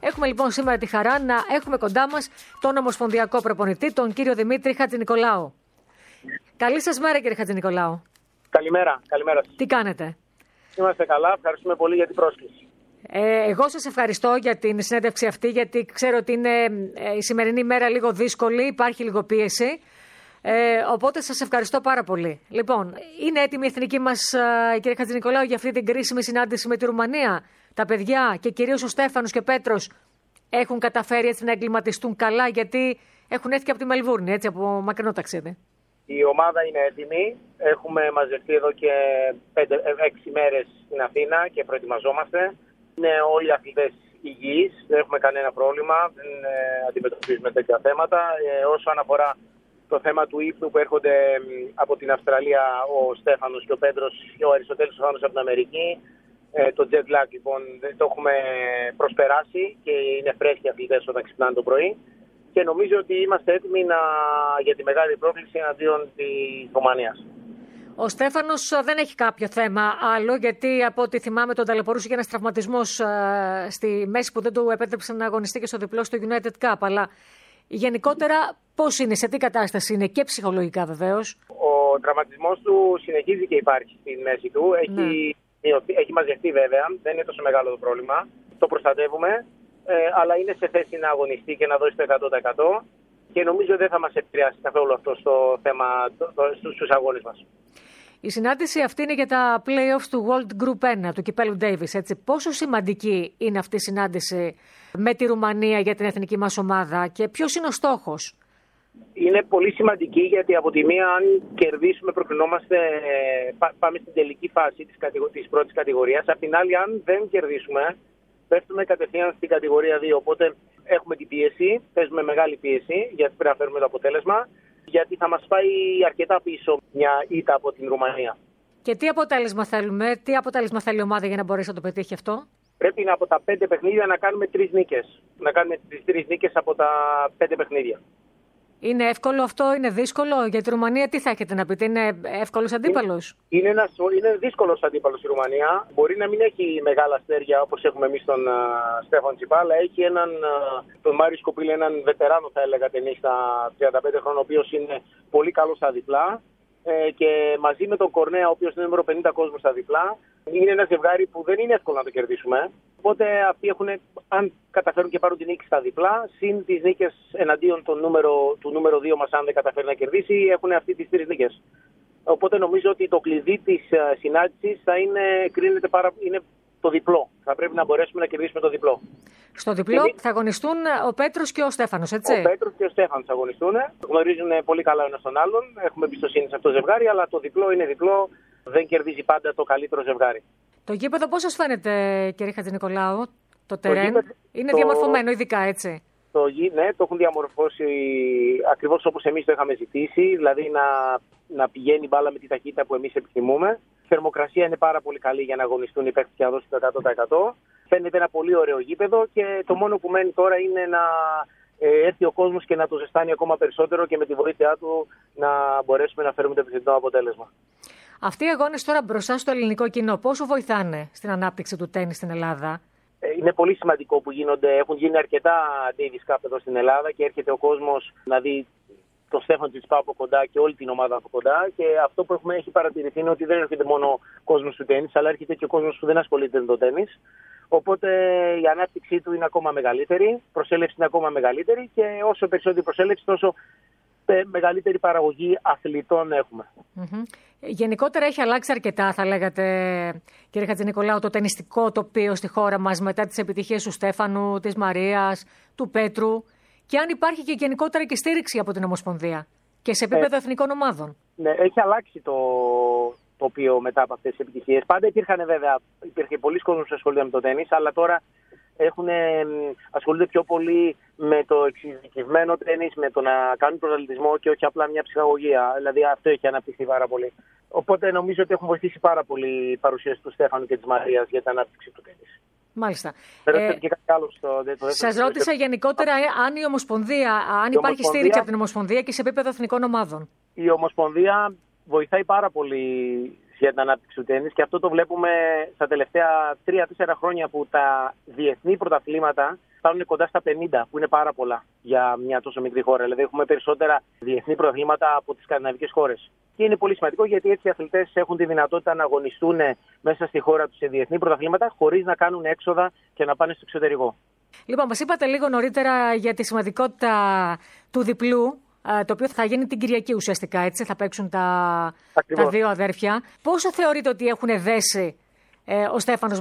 Έχουμε λοιπόν σήμερα τη χαρά να έχουμε κοντά μας τον ομοσπονδιακό προπονητή, τον κύριο Δημήτρη Χατζηνικολάου. Καλή σας μέρα, κύριε Χατζηνικολάου. Καλημέρα σας. Τι κάνετε? Είμαστε καλά, ευχαριστούμε πολύ για την πρόσκληση. Εγώ σας ευχαριστώ για την συνέντευξη αυτή, γιατί ξέρω ότι είναι η σημερινή μέρα λίγο δύσκολη, υπάρχει λίγο πίεση. Οπότε σας ευχαριστώ πάρα πολύ. Λοιπόν, είναι έτοιμη η εθνική μας, κύριε Χατζηνικολάου, για αυτή την κρίσιμη συνάντηση με τη Ρουμανία? Τα παιδιά και κυρίως ο Στέφανος και ο Πέτρος έχουν καταφέρει έτσι να εγκληματιστούν καλά, γιατί έχουν έρθει και από τη Μελβούρνη, έτσι, από μακρινό ταξίδι? Η ομάδα είναι έτοιμη. Έχουμε μαζευτεί εδώ και 6 μέρες στην Αθήνα και προετοιμαζόμαστε. Είναι όλοι οι αθλητές υγιείς, δεν έχουμε κανένα πρόβλημα, δεν αντιμετωπίζουμε τέτοια θέματα. Όσον αφορά το θέμα του ύπνου που έρχονται από την Αυστραλία ο Στέφανος και ο Πέτρος και ο Αριστοτέλης από την Αμερική, το jet lag λοιπόν το έχουμε προσπεράσει και είναι φρέσκοι αθλητές όταν ξυπνάνε το πρωί. Και νομίζω ότι είμαστε έτοιμοι για τη μεγάλη πρόκληση εναντίον της Ρουμανίας. Ο Στέφανος δεν έχει κάποιο θέμα άλλο, γιατί από ό,τι θυμάμαι τον ταλαιπωρούσε για ένας τραυματισμός στη μέση που δεν του επέτρεψε να αγωνιστεί και στο διπλό στο United Cup. Αλλά γενικότερα πώς είναι, σε τι κατάσταση είναι, και ψυχολογικά βεβαίως? Ο τραυματισμός του συνεχίζει και υπάρχει στη μέση του. Έχει μαζευτεί βέβαια, δεν είναι τόσο μεγάλο το πρόβλημα. Το προστατεύουμε. Αλλά είναι σε θέση να αγωνιστεί και να δώσει το 100% και νομίζω δεν θα μας επηρεάσει καθόλου αυτό στο θέμα στους αγώνες μας. Η συνάντηση αυτή είναι για τα play-offs του World Group 1, του κυπέλου Davis, έτσι. Πόσο σημαντική είναι αυτή η συνάντηση με τη Ρουμανία για την εθνική μας ομάδα και ποιος είναι ο στόχος? Είναι πολύ σημαντική, γιατί από τη μία, αν κερδίσουμε, προκρινόμαστε, πάμε στην τελική φάση της πρώτης κατηγορίας. Απ' την άλλη, αν δεν κερδίσουμε, πέφτουμε κατευθείαν στην κατηγορία 2. Οπότε έχουμε την πίεση, παίζουμε μεγάλη πίεση, γιατί πρέπει να φέρουμε το αποτέλεσμα, γιατί θα μας πάει αρκετά πίσω μια ήττα από την Ρουμανία. Και τι αποτέλεσμα θέλουμε, τι αποτέλεσμα θέλει η ομάδα για να μπορέσει να το πετύχει αυτό? Πρέπει από τα 5 παιχνίδια να κάνουμε 3 νίκες. Να κάνουμε τις 3 νίκες από τα 5 παιχνίδια. Είναι εύκολο αυτό, είναι δύσκολο? Για τη Ρουμανία τι θα έχετε να πείτε, είναι εύκολος αντίπαλος? Είναι δύσκολος αντίπαλος η Ρουμανία. Μπορεί να μην έχει μεγάλα αστέρια όπως έχουμε εμείς τον Στέφαν Τσιπά, αλλά έχει τον Μάριο Σκοπίλη, έναν βετεράνο θα έλεγα ταινίστα 35 χρόνων, ο οποίος είναι πολύ καλός στα διπλά. Και μαζί με τον Κορνέα, ο οποίος είναι νούμερο 50 κόσμος στα διπλά, είναι ένα ζευγάρι που δεν είναι εύκολο να το κερδίσουμε. Οπότε αυτοί αν καταφέρουν και πάρουν την νίκη στα διπλά, συν τις νίκες εναντίον του νούμερο 2 μας, αν δεν καταφέρει να κερδίσει, έχουν αυτοί τις 3 νίκες. Οπότε νομίζω ότι το κλειδί της συνάντησης είναι το διπλό. Θα πρέπει να μπορέσουμε να κερδίσουμε το διπλό. Στο διπλό θα αγωνιστούν ο Πέτρος και ο Στέφανος, έτσι? Ο Πέτρος και ο Στέφανος θα αγωνιστούν. Γνωρίζουν πολύ καλά ο ένας τον άλλον. Έχουμε εμπιστοσύνη σε αυτό το ζευγάρι, αλλά το διπλό είναι διπλό. Δεν κερδίζει πάντα το καλύτερο ζευγάρι. Το γήπεδο πώς σας φαίνεται, κύριε Χατζηνικολάου? Το τερέν είναι διαμορφωμένο ειδικά, έτσι? Ναι, το έχουν διαμορφώσει ακριβώς όπως εμείς το είχαμε ζητήσει, δηλαδή να πηγαίνει μπάλα με τη ταχύτητα που εμείς επιθυμούμε. Η θερμοκρασία είναι πάρα πολύ καλή για να αγωνιστούν οι παίκτες και να δώσουν το 100%. Φαίνεται ένα πολύ ωραίο γήπεδο και το μόνο που μένει τώρα είναι να έρθει ο κόσμος και να το ζεστάνει ακόμα περισσότερο και με τη βοήθειά του να μπορέσουμε να φέρουμε το επιθυμητό αποτέλεσμα. Αυτοί οι αγώνες τώρα μπροστά στο ελληνικό κοινό πόσο βοηθάνε στην ανάπτυξη του τένις στην Ελλάδα? Είναι πολύ σημαντικό που έχουν γίνει αρκετά Davis Cup εδώ στην Ελλάδα και έρχεται ο κόσμος να δει τον Στέφαν Τσιπά από κοντά και όλη την ομάδα από κοντά. Και αυτό που έχει παρατηρηθεί είναι ότι δεν έρχεται μόνο κόσμος του τένις, αλλά έρχεται και ο κόσμος που δεν ασχολείται με το τένις. Οπότε η ανάπτυξή του είναι ακόμα μεγαλύτερη, η προσέλευση είναι ακόμα μεγαλύτερη και όσο περισσότερη προσέλευση, τόσο μεγαλύτερη παραγωγή αθλητών έχουμε. Γενικότερα έχει αλλάξει αρκετά, θα λέγατε, κύριε Χατζηνικολάου, το τενιστικό τοπίο στη χώρα μας μετά τις επιτυχίες του Στέφανου, της Μαρίας, του Πέτρου, και αν υπάρχει και γενικότερα και στήριξη από την Ομοσπονδία και σε επίπεδο εθνικών ομάδων? Ναι, έχει αλλάξει το τοπίο μετά από αυτές τις επιτυχίες. Πάντα υπήρχε πολλοί κόσμος που ασχολούνται με το τένις, αλλά τώρα ασχολούνται πιο πολύ με το εξειδικευμένο τένις, με το να κάνουν προσελητισμό και όχι απλά μια ψυχαγωγία. Δηλαδή αυτό έχει αναπτυχθεί πάρα πολύ. Οπότε νομίζω ότι έχουν βοηθήσει πάρα πολύ η παρουσίαση του Στέφανου και της Μαρίας για την ανάπτυξη του τένις. Μάλιστα. Σας ρώτησα γενικότερα αν η Ομοσπονδία, υπάρχει στήριξη από την Ομοσπονδία και σε επίπεδο εθνικών ομάδων. Η Ομοσπονδία βοηθάει πάρα πολύ για την ανάπτυξη του τένις και αυτό το βλέπουμε στα τελευταία 3-4 χρόνια που τα διεθνή πρωταθλήματα φτάνουν κοντά στα 50, που είναι πάρα πολλά για μια τόσο μικρή χώρα. Δηλαδή, έχουμε περισσότερα διεθνή πρωταθλήματα από τις σκανδιναβικές χώρες. Και είναι πολύ σημαντικό γιατί έτσι οι αθλητές έχουν τη δυνατότητα να αγωνιστούν μέσα στη χώρα τους σε διεθνή πρωταθλήματα χωρίς να κάνουν έξοδα και να πάνε στο εξωτερικό. Λοιπόν, μας είπατε λίγο νωρίτερα για τη σημαντικότητα του διπλού, το οποίο θα γίνει την Κυριακή ουσιαστικά, έτσι, θα παίξουν τα δύο αδέρφια. Πόσο θεωρείτε ότι έχουν δέσει ο Στέφανος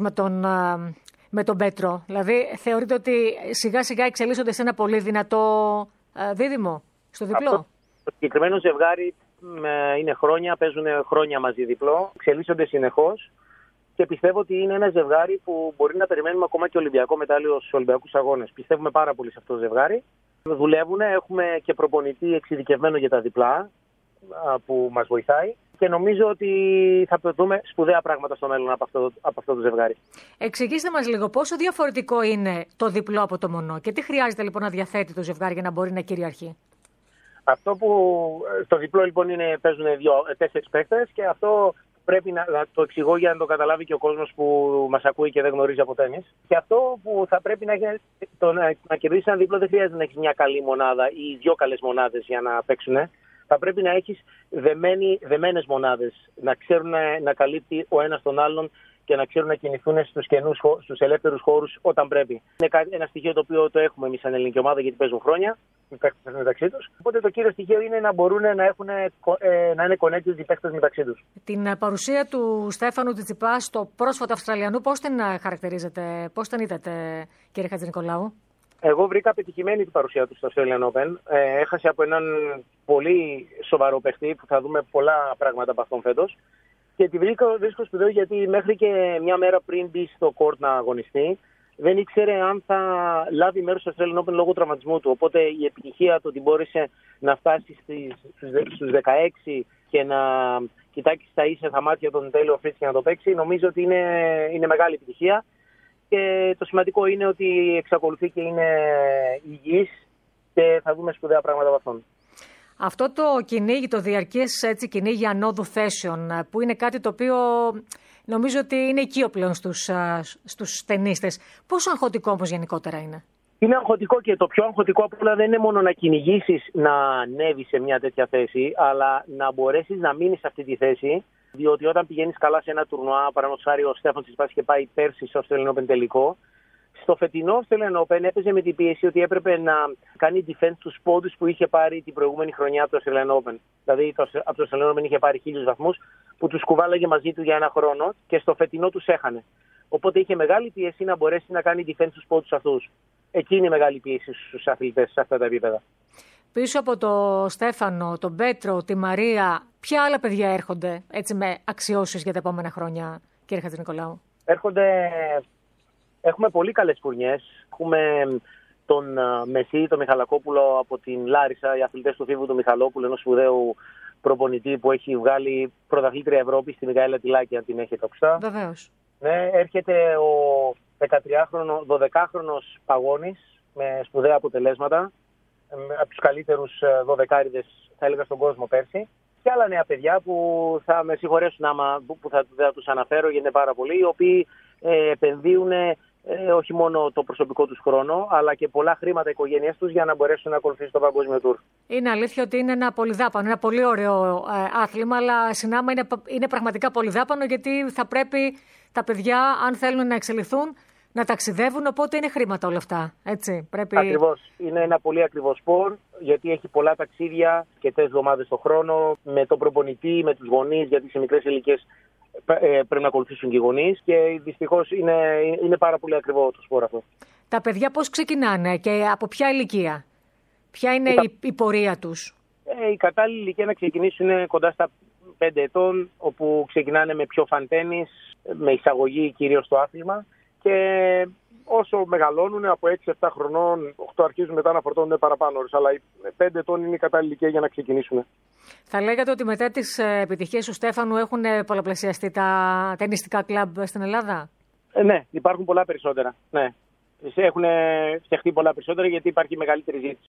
με τον Πέτρο? Δηλαδή, θεωρείτε ότι σιγά σιγά εξελίσσονται σε ένα πολύ δυνατό δίδυμο στο διπλό? Το συγκεκριμένο ζευγάρι είναι χρόνια, παίζουν χρόνια μαζί διπλό, εξελίσσονται συνεχώς και πιστεύω ότι είναι ένα ζευγάρι που μπορεί να περιμένουμε ακόμα και Ολυμπιακό μετάλλιο στους Ολυμπιακούς Αγώνες. Πιστεύουμε πάρα πολύ σε αυτό το ζευγάρι. Δουλεύουν, έχουμε και προπονητή εξειδικευμένο για τα διπλά που μας βοηθάει και νομίζω ότι θα δούμε σπουδαία πράγματα στο μέλλον από αυτό το ζευγάρι. Εξηγήστε μας λίγο πόσο διαφορετικό είναι το διπλό από το μονό και τι χρειάζεται λοιπόν να διαθέτει το ζευγάρι για να μπορεί να κυριαρχεί. Αυτό που στο διπλό λοιπόν παίζουν 4 παίκτες και αυτό πρέπει να το εξηγώ για να το καταλάβει και ο κόσμος που μας ακούει και δεν γνωρίζει από τένις. Και αυτό που θα πρέπει να έχει, να κερδίσει ένα διπλό δεν χρειάζεται να έχεις μια καλή μονάδα ή 2 καλές μονάδες για να παίξουν. Θα πρέπει να έχεις δεμένες μονάδες, να ξέρουν να καλύπτει ο ένας τον άλλον και να ξέρουν να κινηθούν στους ελεύθερους χώρους όταν πρέπει. Είναι ένα στοιχείο το οποίο το έχουμε εμείς σαν ελληνική ομάδα γιατί παίζουν χρόνια μεταξύ τους. Οπότε το κύριο στοιχείο είναι να μπορούν να είναι connected οι παίκτες μεταξύ τους. Την παρουσία του Στέφανου Τσιτσιπά στο πρόσφατο Αυστραλιανού, πώς την χαρακτηρίζετε, πώς την είδατε, κύριε Χατζηνικολάου? Εγώ βρήκα πετυχημένη την παρουσία του στο Australian Open. Έχασε από έναν πολύ σοβαρό παίχτη που θα δούμε πολλά πράγματα από αυτόν φέτος. Και τη βρίσκω σπουδαίο γιατί μέχρι και μια μέρα πριν μπει στο court να αγωνιστεί, δεν ήξερε αν θα λάβει μέρος στο Australian Open λόγω τραυματισμού του. Οπότε η επιτυχία του ότι μπόρεσε να φτάσει στους 16 και να κοιτάξει στα ίσα μάτια τον Τέιλορ Φριτς και να το παίξει, νομίζω ότι είναι μεγάλη επιτυχία. Και το σημαντικό είναι ότι εξακολουθεί και είναι υγιής και θα δούμε σπουδαία πράγματα από αυτόν. Αυτό το κυνήγι, το διαρκές κυνήγι ανόδου θέσεων, που είναι κάτι το οποίο νομίζω ότι είναι οικείο πλέον στους τενίστες. Πόσο αγχωτικό όμως γενικότερα είναι? Είναι αγχωτικό και το πιο αγχωτικό απ' όλα δεν είναι μόνο να κυνηγήσεις να ανέβεις σε μια τέτοια θέση, αλλά να μπορέσεις να μείνεις σε αυτή τη θέση. Διότι όταν πηγαίνεις καλά σε ένα τουρνουά, παραδείγματος χάρη ο Στέφανος Τσιτσιπάς είχε πάει πέρσι στο Australian Open τελικό. Στο φετινό Australian Open έπαιζε με την πίεση ότι έπρεπε να κάνει defense στους πόντους που είχε πάρει την προηγούμενη χρονιά από το Australian Open. Δηλαδή από το Australian Open είχε πάρει 1000 βαθμούς που τους κουβάλαγε μαζί του για ένα χρόνο και στο φετινό τους έχανε. Οπότε είχε μεγάλη πίεση να μπορέσει να κάνει defense στους πόντους αυτούς. Εκεί είναι η μεγάλη πίεση στους αθλητές σε αυτά τα επίπεδα. Πίσω από το Στέφανο, τον Πέτρο, τη Μαρία, ποια άλλα παιδιά έρχονται έτσι με αξιώσεις για τα επόμενα χρόνια, κύριε Χατζηνικολάου? Έχουμε πολύ καλές φουρνιές. Έχουμε τον Μεσί, τον Μιχαλακόπουλο από την Λάρισα, οι αθλητές του Φίβου του Μιχαλόπουλου, ενός σπουδαίου προπονητή που έχει βγάλει πρωταθλήτρια Ευρώπη στη Μιχαήλα Τιλάκη, αν την έχετε ακουστά. Βεβαίως. Ναι, έρχεται ο 12χρονος Παγώνης με σπουδαία αποτελέσματα, από τους καλύτερους 12άριδες θα έλεγα στον κόσμο πέρσι. Και άλλα νέα παιδιά που θα με συγχωρέσουν που θα τους αναφέρω γιατί είναι πάρα πολλοί, οι οποίοι επενδύουν όχι μόνο το προσωπικό τους χρόνο, αλλά και πολλά χρήματα οικογένειας τους για να μπορέσουν να ακολουθήσουν το παγκόσμιο τουρ. Είναι αλήθεια ότι είναι ένα πολυδάπανο, ένα πολύ ωραίο άθλημα, αλλά συνάμα είναι πραγματικά πολυδάπανο γιατί θα πρέπει τα παιδιά, αν θέλουν να εξελιχθούν, να ταξιδεύουν, οπότε είναι χρήματα όλα αυτά, έτσι. Ακριβώς. Είναι ένα πολύ ακριβό σπορ, γιατί έχει πολλά ταξίδια και 4 εβδομάδες το χρόνο, με τον προπονητή, με τους γονείς, γιατί σε μικρές ηλικίες πρέπει να ακολουθήσουν και οι γονείς και δυστυχώς είναι πάρα πολύ ακριβό το σπορ αυτό. Τα παιδιά πώς ξεκινάνε και από ποια ηλικία? Ποια είναι η πορεία τους? Η κατάλληλη ηλικία να ξεκινήσουν είναι κοντά στα 5 ετών, όπου ξεκινάνε με πιο φαντένις, με εισαγωγή κυρίως στο άθλημα. Και όσο μεγαλώνουν από 6-7 χρονών, 8 αρχίζουν μετά να φορτώνουν παραπάνω ώρες. Αλλά 5 ετών είναι η κατάλληλη ηλικία για να ξεκινήσουν. Θα λέγατε ότι μετά τις επιτυχίες του Στέφανου έχουν πολλαπλασιαστεί τα ταινιστικά κλαμπ στην Ελλάδα? Ναι, υπάρχουν πολλά περισσότερα. Ναι. Έχουν φτιαχτεί πολλά περισσότερα γιατί υπάρχει μεγαλύτερη ζήτηση.